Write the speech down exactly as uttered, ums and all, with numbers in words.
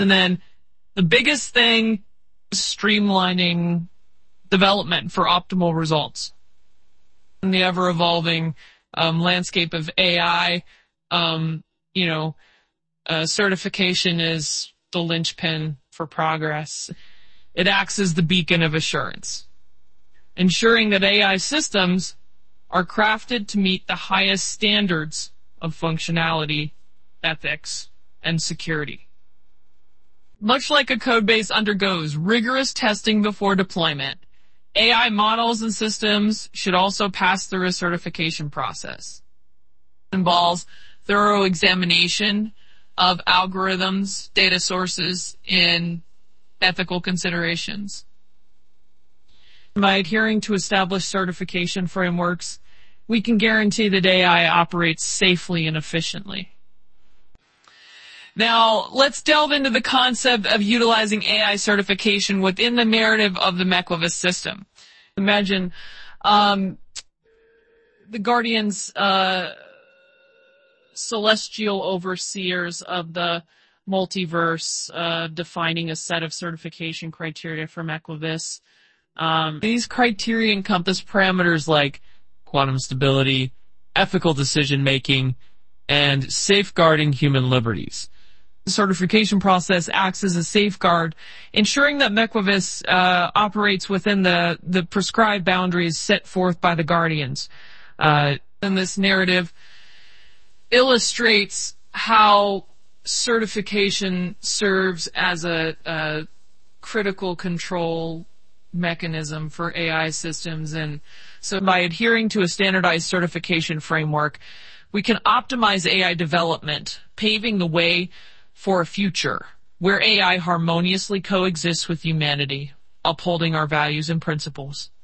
And then the biggest thing is streamlining development for optimal results. In the ever-evolving um, landscape of A I, um, you know, uh, certification is the linchpin for progress. It acts as the beacon of assurance, ensuring that A I systems are crafted to meet the highest standards of functionality, ethics, and security. Much like a codebase undergoes rigorous testing before deployment, A I models and systems should also pass through a certification process. It involves thorough examination of algorithms, data sources, and ethical considerations. By adhering to established certification frameworks, we can guarantee that A I operates safely and efficiently. Now, let's delve into the concept of utilizing A I certification within the narrative of the Meklovis system. Imagine um, the Guardians, uh, celestial overseers of the multiverse, uh, defining a set of certification criteria for Meklovis. Um, these criteria encompass parameters like quantum stability, ethical decision-making, and safeguarding human liberties. The certification process acts as a safeguard, ensuring that Meklovis uh, operates within the, the prescribed boundaries set forth by the Guardians. Uh, and this narrative illustrates how certification serves as a, a critical control mechanism for A I systems. And so by adhering to a standardized certification framework, we can optimize A I development, paving the way for a future where A I harmoniously coexists with humanity, upholding our values and principles.